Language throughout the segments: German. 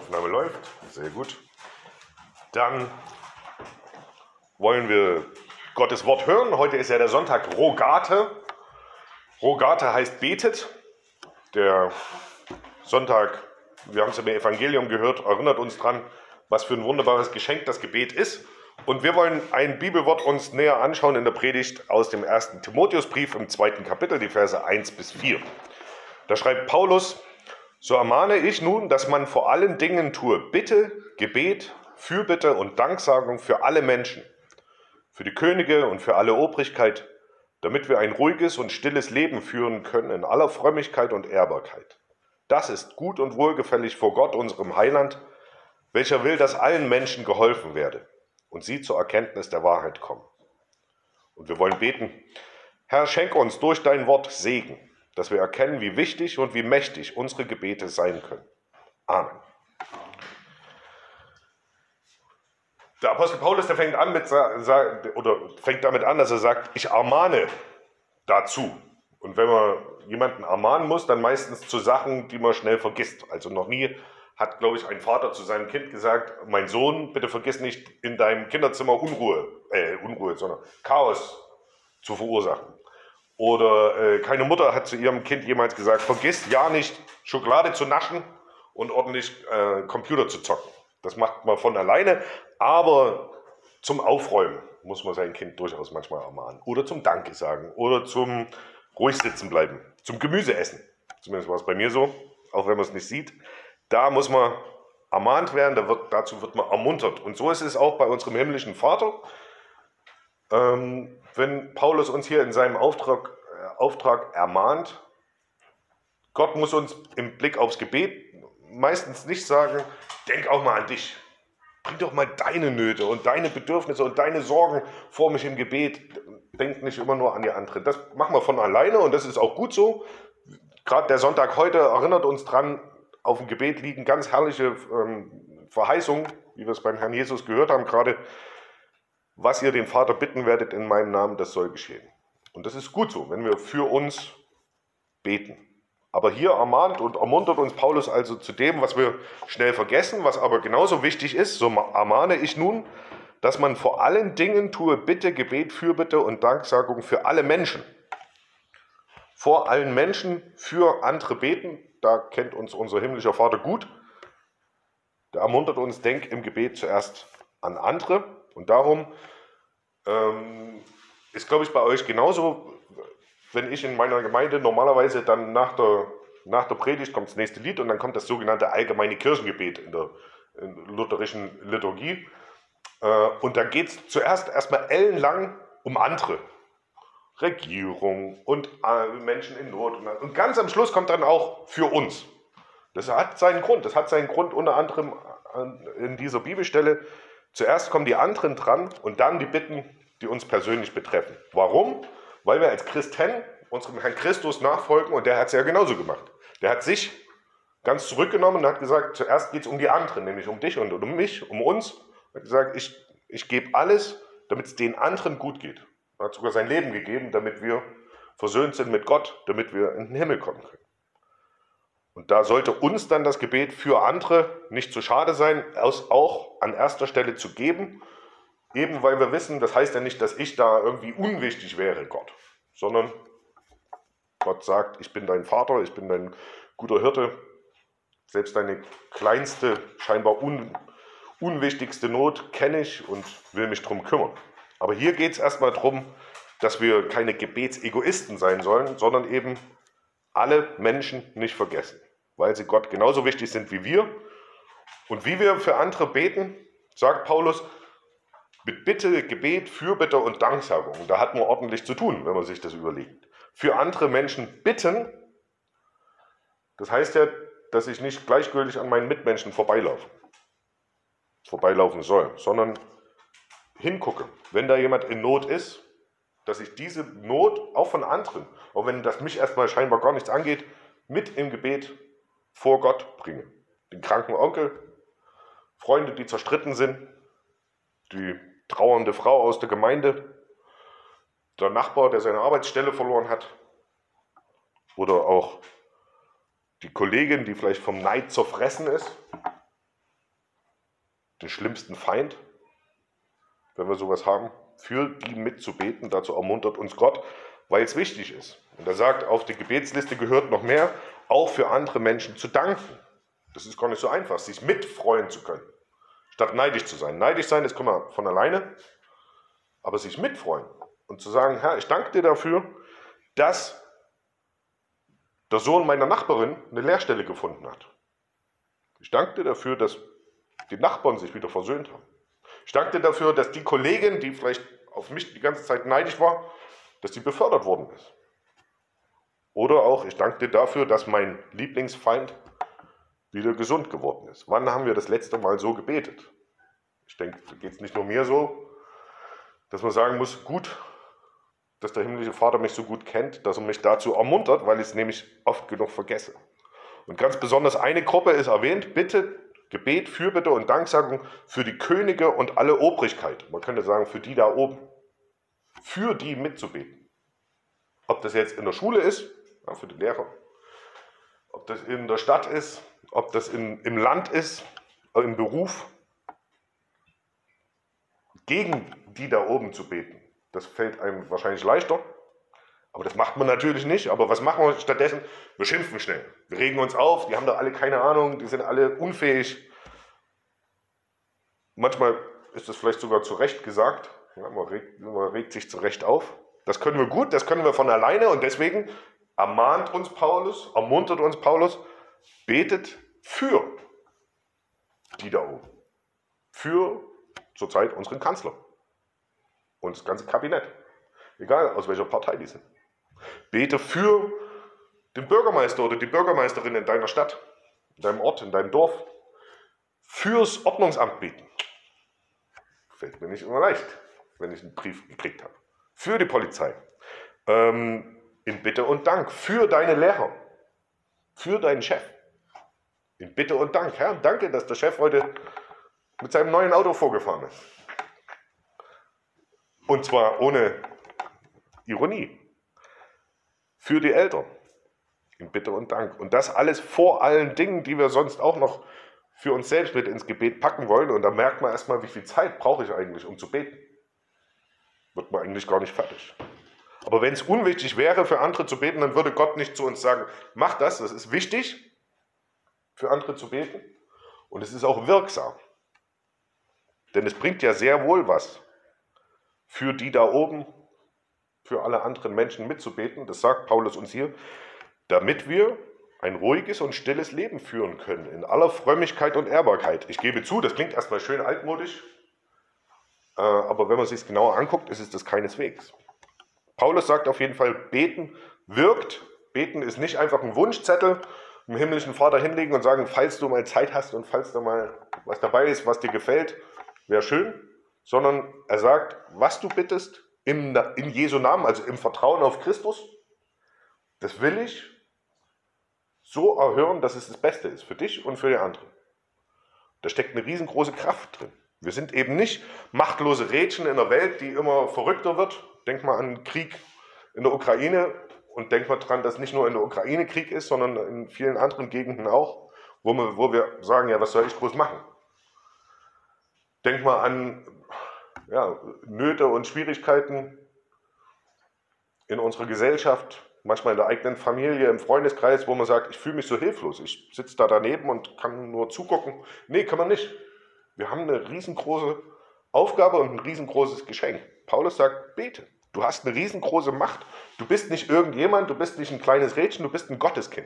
Aufnahme läuft, sehr gut. Dann wollen wir Gottes Wort hören. Heute ist ja der Sonntag Rogate. Rogate heißt betet. Der Sonntag, wir haben es im Evangelium gehört, erinnert uns dran, was für ein wunderbares Geschenk das Gebet ist. Und wir wollen ein Bibelwort uns näher anschauen in der Predigt aus dem 1. Timotheusbrief im 2. Kapitel, die Verse 1 bis 4. Da schreibt Paulus: So ermahne ich nun, dass man vor allen Dingen tue Bitte, Gebet, Fürbitte und Danksagung für alle Menschen, für die Könige und für alle Obrigkeit, damit wir ein ruhiges und stilles Leben führen können in aller Frömmigkeit und Ehrbarkeit. Das ist gut und wohlgefällig vor Gott, unserem Heiland, welcher will, dass allen Menschen geholfen werde und sie zur Erkenntnis der Wahrheit kommen. Und wir wollen beten: Herr, schenke uns durch dein Wort Segen, dass wir erkennen, wie wichtig und wie mächtig unsere Gebete sein können. Amen. Der Apostel Paulus, der fängt damit an, dass er sagt, ich ermahne dazu. Und wenn man jemanden ermahnen muss, dann meistens zu Sachen, die man schnell vergisst. Also noch nie hat, glaube ich, ein Vater zu seinem Kind gesagt: Mein Sohn, bitte vergiss nicht, in deinem Kinderzimmer sondern Chaos zu verursachen. Oder keine Mutter hat zu ihrem Kind jemals gesagt: Vergiss ja nicht, Schokolade zu naschen und ordentlich Computer zu zocken. Das macht man von alleine, aber zum Aufräumen muss man sein Kind durchaus manchmal ermahnen. Oder zum Danke sagen oder zum ruhig sitzen bleiben, zum Gemüse essen. Zumindest war es bei mir so, auch wenn man es nicht sieht. Da muss man ermahnt werden, dazu wird man ermuntert. Und so ist es auch bei unserem himmlischen Vater. Wenn Paulus uns hier in seinem Auftrag ermahnt, Gott muss uns im Blick aufs Gebet meistens nicht sagen: Denk auch mal an dich. Bring doch mal deine Nöte und deine Bedürfnisse und deine Sorgen vor mich im Gebet. Denk nicht immer nur an die anderen. Das machen wir von alleine und das ist auch gut so. Gerade der Sonntag heute erinnert uns dran, auf dem Gebet liegen ganz herrliche Verheißungen, wie wir es beim Herrn Jesus gehört haben gerade. Was ihr den Vater bitten werdet in meinem Namen, das soll geschehen. Und das ist gut so, wenn wir für uns beten. Aber hier ermahnt und ermuntert uns Paulus also zu dem, was wir schnell vergessen, was aber genauso wichtig ist. So ermahne ich nun, dass man vor allen Dingen tue Bitte, Gebet, Fürbitte und Danksagung für alle Menschen. Vor allen Menschen für andere beten, da kennt uns unser himmlischer Vater gut. Der ermuntert uns: Denk im Gebet zuerst an andere. Und darum ist, glaube ich, bei euch genauso. Wenn ich in meiner Gemeinde normalerweise dann nach der Predigt kommt das nächste Lied und dann kommt das sogenannte allgemeine Kirchengebet in der lutherischen Liturgie. Und da geht es zuerst erstmal ellenlang um andere. Regierung und Menschen in Not. Und ganz am Schluss kommt dann auch für uns. Das hat seinen Grund. Das hat seinen Grund unter anderem in dieser Bibelstelle. Zuerst kommen die anderen dran und dann die Bitten, die uns persönlich betreffen. Warum? Weil wir als Christen unserem Herrn Christus nachfolgen und der hat es ja genauso gemacht. Der hat sich ganz zurückgenommen und hat gesagt, zuerst geht es um die anderen, nämlich um dich und um mich, um uns. Er hat gesagt, ich gebe alles, damit es den anderen gut geht. Er hat sogar sein Leben gegeben, damit wir versöhnt sind mit Gott, damit wir in den Himmel kommen können. Und da sollte uns dann das Gebet für andere nicht zu schade sein, auch an erster Stelle zu geben, eben weil wir wissen, das heißt ja nicht, dass ich da irgendwie unwichtig wäre, Gott, sondern Gott sagt, ich bin dein Vater, ich bin dein guter Hirte, selbst deine kleinste, scheinbar unwichtigste Not kenne ich und will mich drum kümmern. Aber hier geht es erstmal darum, dass wir keine Gebetsegoisten sein sollen, sondern eben alle Menschen nicht vergessen, weil sie Gott genauso wichtig sind wie wir. Und wie wir für andere beten, sagt Paulus, mit Bitte, Gebet, Fürbitte und Danksagung. Da hat man ordentlich zu tun, wenn man sich das überlegt. Für andere Menschen bitten, das heißt ja, dass ich nicht gleichgültig an meinen Mitmenschen vorbeilaufen soll, sondern hingucke, wenn da jemand in Not ist, dass ich diese Not auch von anderen, auch wenn das mich erstmal scheinbar gar nichts angeht, mit im Gebet vor Gott bringe. Den kranken Onkel, Freunde, die zerstritten sind, die trauernde Frau aus der Gemeinde, der Nachbar, der seine Arbeitsstelle verloren hat, oder auch die Kollegin, die vielleicht vom Neid zerfressen ist, den schlimmsten Feind, wenn wir sowas haben, für die mitzubeten. Dazu ermuntert uns Gott, weil es wichtig ist. Und er sagt, auf die Gebetsliste gehört noch mehr, auch für andere Menschen zu danken. Das ist gar nicht so einfach, sich mitfreuen zu können, statt neidisch zu sein. Neidisch sein, das können wir von alleine, aber sich mitfreuen und zu sagen, Herr, ich danke dir dafür, dass der Sohn meiner Nachbarin eine Lehrstelle gefunden hat. Ich danke dir dafür, dass die Nachbarn sich wieder versöhnt haben. Ich danke dir dafür, dass die Kollegin, die vielleicht auf mich die ganze Zeit neidisch war, dass die befördert worden ist. Oder auch, ich danke dir dafür, dass mein Lieblingsfeind wieder gesund geworden ist. Wann haben wir das letzte Mal so gebetet? Ich denke, da geht es nicht nur mir so, dass man sagen muss, gut, dass der himmlische Vater mich so gut kennt, dass er mich dazu ermuntert, weil ich es nämlich oft genug vergesse. Und ganz besonders eine Gruppe ist erwähnt, Bitte, Gebet, Fürbitte und Danksagung für die Könige und alle Obrigkeit. Man könnte sagen, für die da oben. Für die mitzubeten. Ob das jetzt in der Schule ist, ja, für die Lehrer, ob das in der Stadt ist, ob das im Land ist, im Beruf, gegen die da oben zu beten. Das fällt einem wahrscheinlich leichter, aber das macht man natürlich nicht. Aber was machen wir stattdessen? Wir schimpfen schnell. Wir regen uns auf, die haben da alle keine Ahnung, die sind alle unfähig. Manchmal ist das vielleicht sogar zu Recht gesagt. Ja, man regt sich zu Recht auf. Das können wir gut, das können wir von alleine und deswegen ermuntert uns Paulus, betet für die da oben. Für zurzeit unseren Kanzler und das ganze Kabinett. Egal aus welcher Partei die sind. Bete für den Bürgermeister oder die Bürgermeisterin in deiner Stadt, in deinem Ort, in deinem Dorf. Fürs Ordnungsamt beten. Fällt mir nicht immer leicht, wenn ich einen Brief gekriegt habe. Für die Polizei. In Bitte und Dank. Für deine Lehrer. Für deinen Chef. In Bitte und Dank. Herr, danke, dass der Chef heute mit seinem neuen Auto vorgefahren ist. Und zwar ohne Ironie. Für die Eltern. In Bitte und Dank. Und das alles vor allen Dingen, die wir sonst auch noch für uns selbst mit ins Gebet packen wollen. Und da merkt man erstmal, wie viel Zeit brauche ich eigentlich, um zu beten. Wird man eigentlich gar nicht fertig. Aber wenn es unwichtig wäre, für andere zu beten, dann würde Gott nicht zu uns sagen, mach das, das ist wichtig, für andere zu beten. Und es ist auch wirksam. Denn es bringt ja sehr wohl was, für die da oben, für alle anderen Menschen mitzubeten. Das sagt Paulus uns hier, damit wir ein ruhiges und stilles Leben führen können, in aller Frömmigkeit und Ehrbarkeit. Ich gebe zu, das klingt erstmal schön altmodisch, aber wenn man sich es genauer anguckt, ist es das keineswegs. Paulus sagt auf jeden Fall, beten wirkt. Beten ist nicht einfach ein Wunschzettel dem himmlischen Vater hinlegen und sagen, falls du mal Zeit hast und falls da mal was dabei ist, was dir gefällt, wäre schön. Sondern er sagt, was du bittest, in Jesu Namen, also im Vertrauen auf Christus, das will ich so erhören, dass es das Beste ist für dich und für die anderen. Da steckt eine riesengroße Kraft drin. Wir sind eben nicht machtlose Rädchen in der Welt, die immer verrückter wird. Denk mal an den Krieg in der Ukraine und denk mal dran, dass nicht nur in der Ukraine Krieg ist, sondern in vielen anderen Gegenden auch, wo wir sagen, ja, was soll ich groß machen? Denk mal an Nöte und Schwierigkeiten in unserer Gesellschaft, manchmal in der eigenen Familie, im Freundeskreis, wo man sagt, ich fühle mich so hilflos, ich sitze da daneben und kann nur zugucken. Nee, kann man nicht. Wir haben eine riesengroße Aufgabe und ein riesengroßes Geschenk. Paulus sagt, bete. Du hast eine riesengroße Macht. Du bist nicht irgendjemand, du bist nicht ein kleines Rädchen, du bist ein Gotteskind,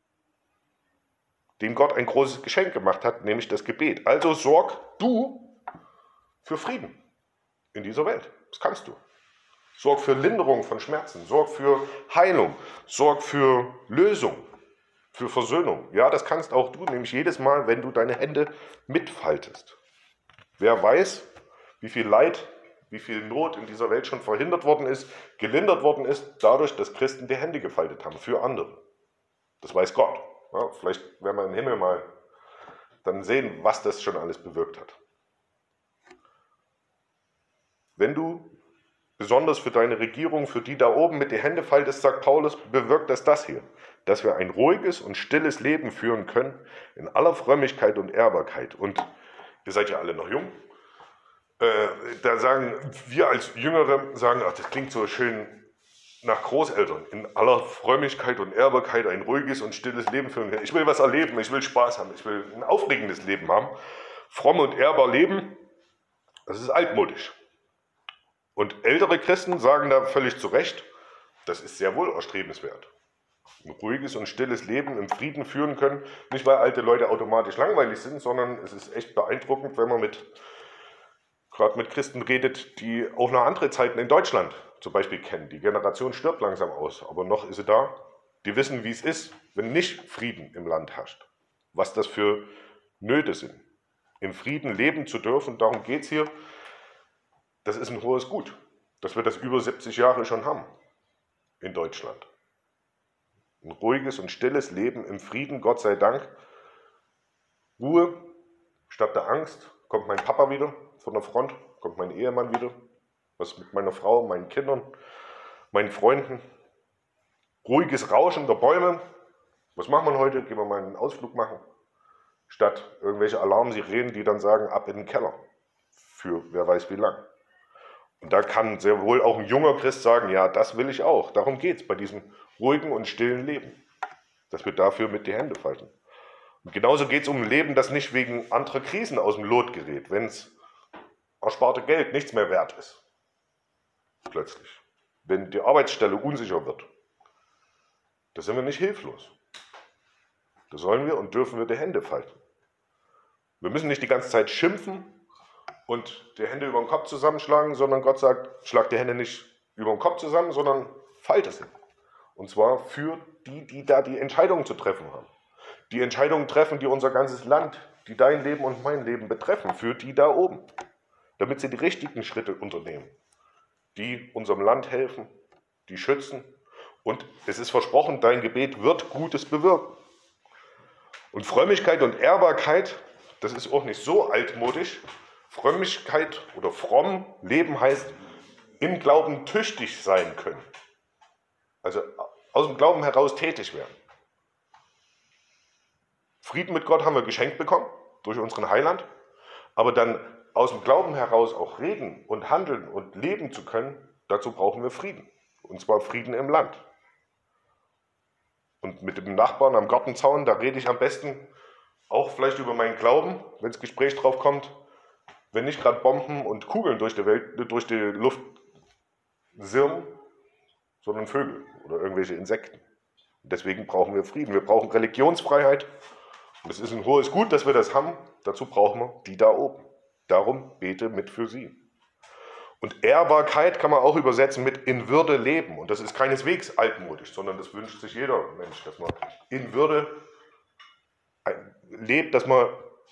dem Gott ein großes Geschenk gemacht hat, nämlich das Gebet. Also sorg du für Frieden in dieser Welt. Das kannst du. Sorg für Linderung von Schmerzen, sorg für Heilung, sorg für Lösung, für Versöhnung. Ja, das kannst auch du, nämlich jedes Mal, wenn du deine Hände mitfaltest. Wer weiß, wie viel Leid, wie viel Not in dieser Welt schon verhindert worden ist, gelindert worden ist, dadurch, dass Christen die Hände gefaltet haben für andere. Das weiß Gott. Ja, vielleicht werden wir im Himmel mal dann sehen, was das schon alles bewirkt hat. Wenn du besonders für deine Regierung, für die da oben mit die Hände faltest, sagt Paulus, bewirkt das hier, dass wir ein ruhiges und stilles Leben führen können, in aller Frömmigkeit und Ehrbarkeit. Und ihr seid ja alle noch jung, da sagen wir als Jüngere, ach, das klingt so schön nach Großeltern, in aller Frömmigkeit und Ehrbarkeit ein ruhiges und stilles Leben führen können. Ich will was erleben, ich will Spaß haben, ich will ein aufregendes Leben haben. Fromm und ehrbar leben, das ist altmodisch. Und ältere Christen sagen da völlig zu Recht, das ist sehr wohl erstrebenswert. Ein ruhiges und stilles Leben im Frieden führen können, nicht weil alte Leute automatisch langweilig sind, sondern es ist echt beeindruckend, wenn man gerade mit Christen redet, die auch noch andere Zeiten in Deutschland zum Beispiel kennen. Die Generation stirbt langsam aus, aber noch ist sie da. Die wissen, wie es ist, wenn nicht Frieden im Land herrscht. Was das für Nöte sind. Im Frieden leben zu dürfen, darum geht es hier. Das ist ein hohes Gut, dass wir das über 70 Jahre schon haben in Deutschland. Ein ruhiges und stilles Leben im Frieden, Gott sei Dank. Ruhe statt der Angst. Kommt mein Papa wieder von der Front, kommt mein Ehemann wieder. Was mit meiner Frau, meinen Kindern, meinen Freunden. Ruhiges Rauschen der Bäume. Was macht man heute? Gehen wir mal einen Ausflug machen. Statt irgendwelche Alarmsirenen, die dann sagen, ab in den Keller. Für wer weiß wie lang. Und da kann sehr wohl auch ein junger Christ sagen, ja, das will ich auch. Darum geht es bei diesem ruhigen und stillen Leben. Dass wir dafür mit die Hände falten. Und genauso geht es um ein Leben, das nicht wegen anderer Krisen aus dem Lot gerät, wenn es ersparte Geld nichts mehr wert ist. Plötzlich. Wenn die Arbeitsstelle unsicher wird. Da sind wir nicht hilflos. Da sollen wir und dürfen wir die Hände falten. Wir müssen nicht die ganze Zeit schimpfen und die Hände über den Kopf zusammenschlagen, sondern Gott sagt, schlag die Hände nicht über den Kopf zusammen, sondern falte sie. Und zwar für die da die Entscheidungen zu treffen haben. Die Entscheidungen treffen, die unser ganzes Land, die dein Leben und mein Leben betreffen, für die da oben. Damit sie die richtigen Schritte unternehmen, die unserem Land helfen, die schützen. Und es ist versprochen, dein Gebet wird Gutes bewirken. Und Frömmigkeit und Ehrbarkeit, das ist auch nicht so altmodisch. Frömmigkeit oder fromm leben heißt, im Glauben tüchtig sein können. Also aus dem Glauben heraus tätig werden. Frieden mit Gott haben wir geschenkt bekommen, durch unseren Heiland. Aber dann aus dem Glauben heraus auch reden und handeln und leben zu können, dazu brauchen wir Frieden. Und zwar Frieden im Land. Und mit dem Nachbarn am Gartenzaun, da rede ich am besten auch vielleicht über meinen Glauben, wenn das Gespräch drauf kommt, wenn nicht gerade Bomben und Kugeln durch die Luft sirren, sondern Vögel oder irgendwelche Insekten. Und deswegen brauchen wir Frieden. Wir brauchen Religionsfreiheit. Und es ist ein hohes Gut, dass wir das haben. Dazu brauchen wir die da oben. Darum bete mit für sie. Und Ehrbarkeit kann man auch übersetzen mit in Würde leben. Und das ist keineswegs altmodisch, sondern das wünscht sich jeder Mensch, dass man in Würde lebt, dass man,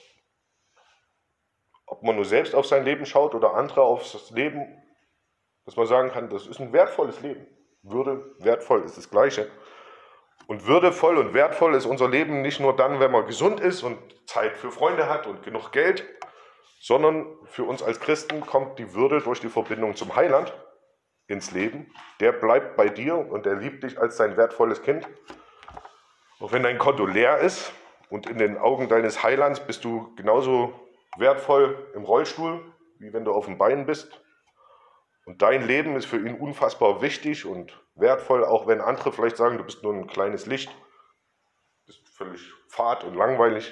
ob man nur selbst auf sein Leben schaut oder andere auf das Leben, dass man sagen kann, das ist ein wertvolles Leben. Würde, wertvoll ist das Gleiche. Und würdevoll und wertvoll ist unser Leben nicht nur dann, wenn man gesund ist und Zeit für Freunde hat und genug Geld, sondern für uns als Christen kommt die Würde durch die Verbindung zum Heiland ins Leben. Der bleibt bei dir und er liebt dich als sein wertvolles Kind. Auch wenn dein Konto leer ist und in den Augen deines Heilands bist du genauso wertvoll im Rollstuhl, wie wenn du auf dem Bein bist. Und dein Leben ist für ihn unfassbar wichtig und wertvoll, auch wenn andere vielleicht sagen, du bist nur ein kleines Licht, bist völlig fad und langweilig.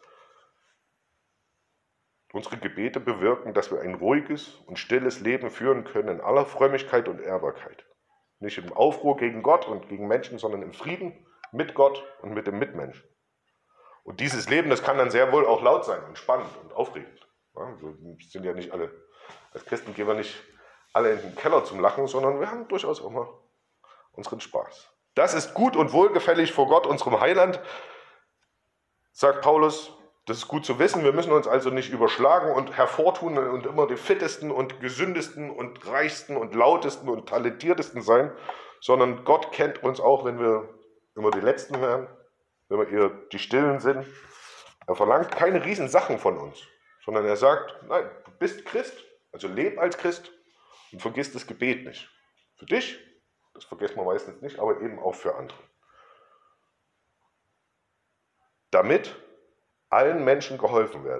Unsere Gebete bewirken, dass wir ein ruhiges und stilles Leben führen können in aller Frömmigkeit und Ehrbarkeit. Nicht im Aufruhr gegen Gott und gegen Menschen, sondern im Frieden mit Gott und mit dem Mitmenschen. Und dieses Leben, das kann dann sehr wohl auch laut sein und spannend und aufregend. Ja, wir sind ja nicht alle, als Christen gehen wir nicht alle in den Keller zum Lachen, sondern wir haben durchaus auch mal unseren Spaß. Das ist gut und wohlgefällig vor Gott, unserem Heiland, sagt Paulus. Das ist gut zu wissen. Wir müssen uns also nicht überschlagen und hervortun und immer die fittesten und gesündesten und reichsten und lautesten und talentiertesten sein, sondern Gott kennt uns auch, wenn wir immer die Letzten werden, wenn wir eher die Stillen sind. Er verlangt keine Riesensachen von uns, sondern er sagt, nein, du bist Christ, also leb als Christ und vergiss das Gebet nicht. Für dich, das vergessen wir meistens nicht, aber eben auch für andere. Damit allen Menschen geholfen werde.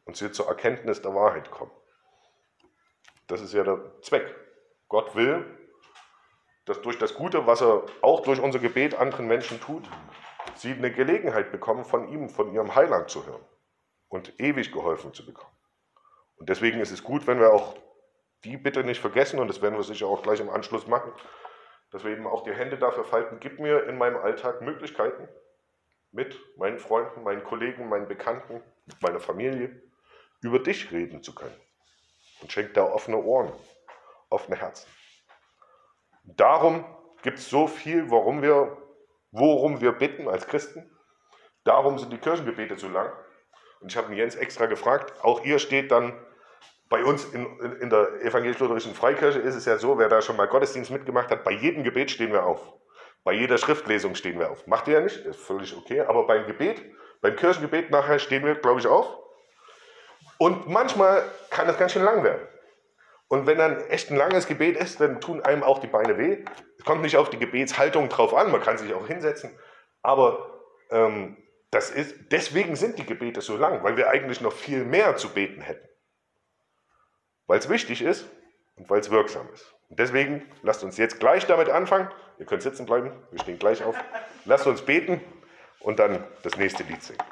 und sie zur Erkenntnis der Wahrheit kommen. Das ist ja der Zweck. Gott will, dass durch das Gute, was er auch durch unser Gebet anderen Menschen tut, sie eine Gelegenheit bekommen, von ihm, von ihrem Heiland zu hören und ewig geholfen zu bekommen. Und deswegen ist es gut, wenn wir auch die Bitte nicht vergessen, und das werden wir sicher auch gleich im Anschluss machen, dass wir eben auch die Hände dafür falten, gib mir in meinem Alltag Möglichkeiten, mit meinen Freunden, meinen Kollegen, meinen Bekannten, mit meiner Familie, über dich reden zu können. Und schenk da offene Ohren, offene Herzen. Darum gibt es so viel, worum wir bitten als Christen. Darum sind die Kirchengebete so lang. Und ich habe Jens extra gefragt, auch ihr steht dann bei uns in der evangelisch-lutherischen Freikirche ist es ja so, wer da schon mal Gottesdienst mitgemacht hat, bei jedem Gebet stehen wir auf. Bei jeder Schriftlesung stehen wir auf. Macht ihr ja nicht, ist völlig okay, aber beim Gebet, beim Kirchengebet nachher stehen wir, glaube ich, auf. Und manchmal kann es ganz schön lang werden. Und wenn dann echt ein langes Gebet ist, dann tun einem auch die Beine weh. Es kommt nicht auf die Gebetshaltung drauf an, man kann sich auch hinsetzen. Aber deswegen sind die Gebete so lang, weil wir eigentlich noch viel mehr zu beten hätten. Weil es wichtig ist und weil es wirksam ist. Und deswegen lasst uns jetzt gleich damit anfangen. Ihr könnt sitzen bleiben, wir stehen gleich auf. Lasst uns beten und dann das nächste Lied singen.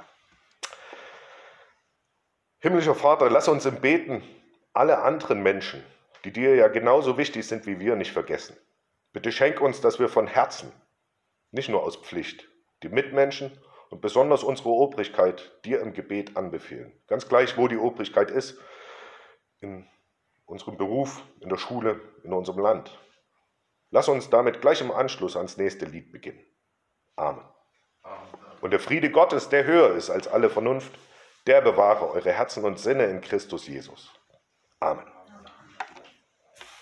Himmlischer Vater, lass uns im Beten alle anderen Menschen, die dir ja genauso wichtig sind wie wir, nicht vergessen. Bitte schenk uns, dass wir von Herzen, nicht nur aus Pflicht, die Mitmenschen und besonders unsere Obrigkeit dir im Gebet anbefehlen. Ganz gleich, wo die Obrigkeit ist, in unserem Beruf, in der Schule, in unserem Land. Lass uns damit gleich im Anschluss ans nächste Lied beginnen. Amen. Und der Friede Gottes, der höher ist als alle Vernunft, der bewahre eure Herzen und Sinne in Christus Jesus. Amen.